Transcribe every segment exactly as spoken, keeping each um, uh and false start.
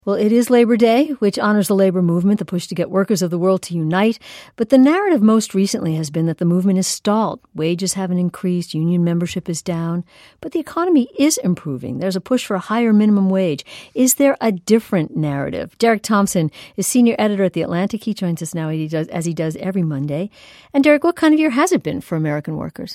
Well, it is Labor Day, which honors the labor movement, the push to get workers of the world to unite. But the narrative most recently has been that the movement is stalled. Wages haven't increased, union membership is down. But the economy is improving. There's a push for a higher minimum wage. Is there a different narrative? Derek Thompson is senior editor at The Atlantic. He joins us now as he does, as he does every Monday. And Derek, what kind of year has it been for American workers?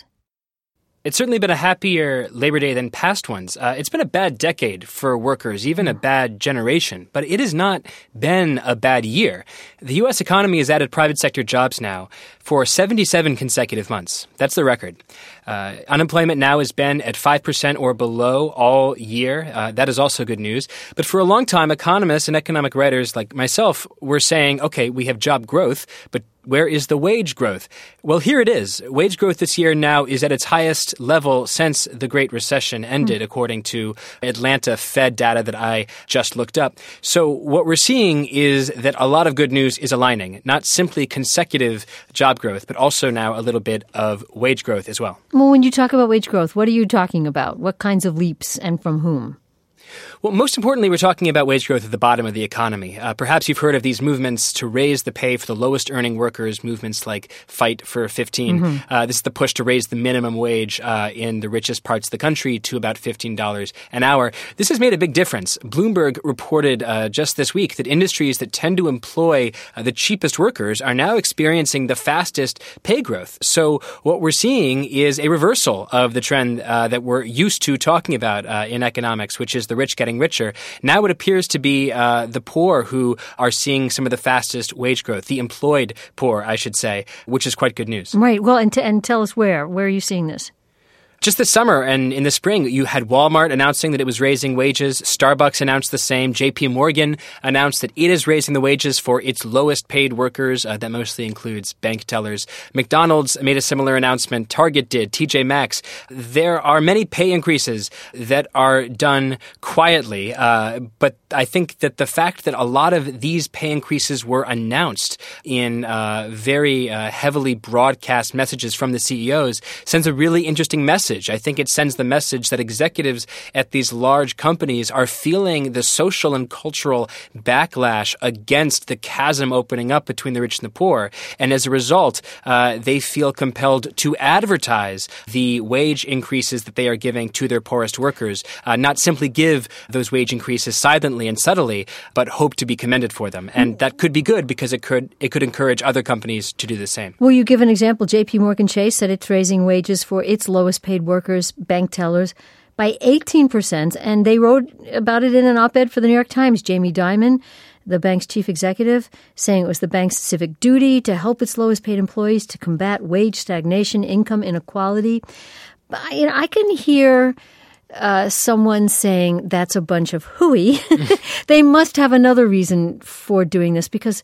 It's certainly been a happier Labor Day than past ones. Uh, it's been a bad decade for workers, even a bad generation. But it has not been a bad year. The U S economy has added private sector jobs now for seventy-seven consecutive months. That's the record. Uh, unemployment now has been at five percent or below all year. Uh, that is also good news. But for a long time, economists and economic writers like myself were saying, okay, we have job growth, but where is the wage growth? Well, here it is. Wage growth this year now is at its highest level since the Great Recession ended, mm. according to Atlanta Fed data that I just looked up. So what we're seeing is that a lot of good news is aligning, not simply consecutive job growth, but also now a little bit of wage growth as well. Well, when you talk about wage growth, what are you talking about? What kinds of leaps and from whom? Well, most importantly, we're talking about wage growth at the bottom of the economy. Uh, perhaps you've heard of these movements to raise the pay for the lowest earning workers, movements like Fight for fifteen. Mm-hmm. Uh, this is the push to raise the minimum wage uh, in the richest parts of the country to about fifteen dollars an hour. This has made a big difference. Bloomberg reported uh, just this week that industries that tend to employ uh, the cheapest workers are now experiencing the fastest pay growth. So what we're seeing is a reversal of the trend uh, that we're used to talking about uh, in economics, which is the rich getting richer. Now it appears to be uh, the poor who are seeing some of the fastest wage growth, the employed poor, I should say, which is quite good news. Right. Well, and, t- and tell us where. Where are you seeing this? Just this summer and in the spring, you had Walmart announcing that it was raising wages. Starbucks announced the same. J P Morgan announced that it is raising the wages for its lowest paid workers. Uh, that mostly includes bank tellers. McDonald's made a similar announcement. Target did. T J Maxx. There are many pay increases that are done quietly. Uh, but I think that the fact that a lot of these pay increases were announced in uh, very uh, heavily broadcast messages from the C E Os sends a really interesting message. I think it sends the message that executives at these large companies are feeling the social and cultural backlash against the chasm opening up between the rich and the poor. And as a result, uh, they feel compelled to advertise the wage increases that they are giving to their poorest workers, uh, not simply give those wage increases silently and subtly, but hope to be commended for them. And that could be good because it could it could encourage other companies to do the same. Will you give an example? J P Morgan Chase said it's raising wages for its lowest paid workers, bank tellers, by eighteen percent, and they wrote about it in an op-ed for the New York Times. Jamie Dimon, the bank's chief executive, saying it was the bank's civic duty to help its lowest paid employees to combat wage stagnation, income inequality. But, you know, I can hear uh, someone saying that's a bunch of hooey. They must have another reason for doing this, because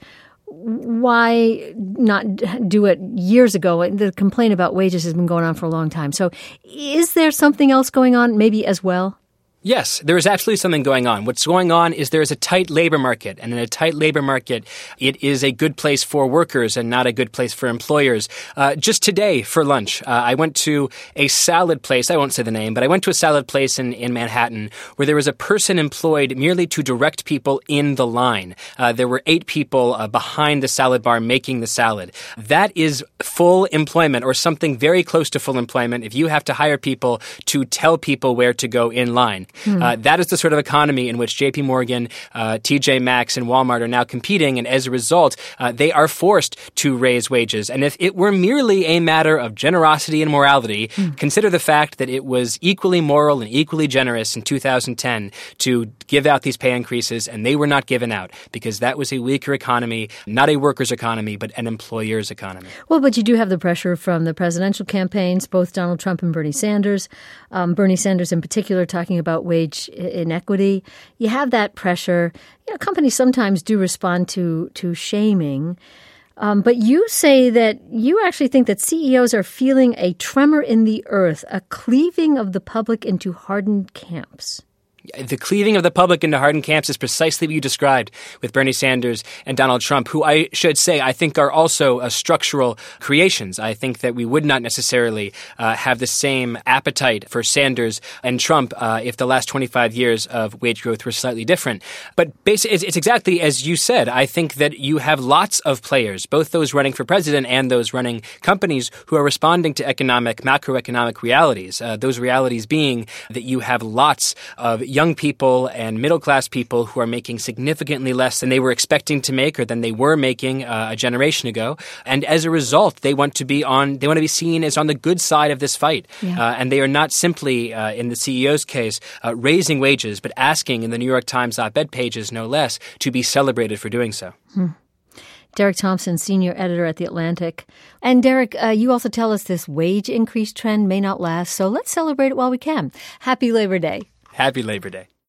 why not do it years ago? The complaint about wages has been going on for a long time. So is there something else going on maybe as well? Yes, there is absolutely something going on. What's going on is there is a tight labor market, and in a tight labor market, it is a good place for workers and not a good place for employers. Uh, just today for lunch, uh, I went to a salad place. I won't say the name, but I went to a salad place in, in Manhattan where there was a person employed merely to direct people in the line. Uh, there were eight people uh, behind the salad bar making the salad. That is full employment, or something very close to full employment, if you have to hire people to tell people where to go in line. Hmm. Uh, that is the sort of economy in which J P Morgan, uh, T J Maxx, and Walmart are now competing, and as a result, uh, they are forced to raise wages. And if it were merely a matter of generosity and morality, hmm. consider the fact that it was equally moral and equally generous in two thousand ten to give out these pay increases, and they were not given out because that was a weaker economy, not a workers' economy, but an employer's economy. Well, but you do have the pressure from the presidential campaigns, both Donald Trump and Bernie Sanders. Um, Bernie Sanders in particular talking about wage inequity. You have that pressure. You know, companies sometimes do respond to to shaming. Um, but you say that you actually think that C E Os are feeling a tremor in the earth, a cleaving of the public into hardened camps. The cleaving of the public into hardened camps is precisely what you described with Bernie Sanders and Donald Trump, who I should say I think are also uh, structural creations. I think that we would not necessarily uh, have the same appetite for Sanders and Trump uh, if the last twenty-five years of wage growth were slightly different. But basically, it's, it's exactly as you said. I think that you have lots of players, both those running for president and those running companies, who are responding to economic, macroeconomic realities. Uh, those realities being that you have lots of young people and middle-class people who are making significantly less than they were expecting to make or than they were making uh, a generation ago. And as a result, they want to be on, they want to be seen as on the good side of this fight. Yeah. Uh, and they are not simply, uh, in the C E O's case, uh, raising wages, but asking in the New York Times op-ed pages, no less, to be celebrated for doing so. Hmm. Derek Thompson, senior editor at The Atlantic. And Derek, uh, you also tell us this wage increase trend may not last, so let's celebrate it while we can. Happy Labor Day. Happy Labor Day.